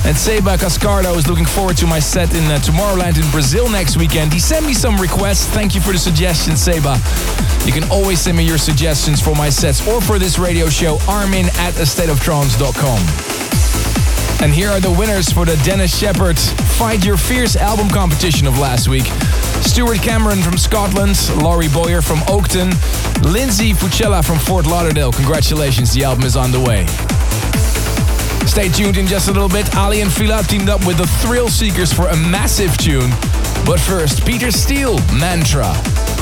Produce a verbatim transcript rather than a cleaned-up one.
And Seba Cascardo is looking forward to my set in uh, Tomorrowland in Brazil next weekend. He sent me some requests. Thank you for the suggestions, Seba. You can always send me your suggestions for my sets or for this radio show, armin at a state of trance dot com. And here are the winners for the Dennis Shepard Fight Your Fears album competition of last week. Stuart Cameron from Scotland, Laurie Boyer from Oakton, Lindsay Fucella from Fort Lauderdale. Congratulations, the album is on the way. Stay tuned in just a little bit. Ali and Fila teamed up with the Thrill Seekers for a massive tune. But first, Peter Steele, Mantra.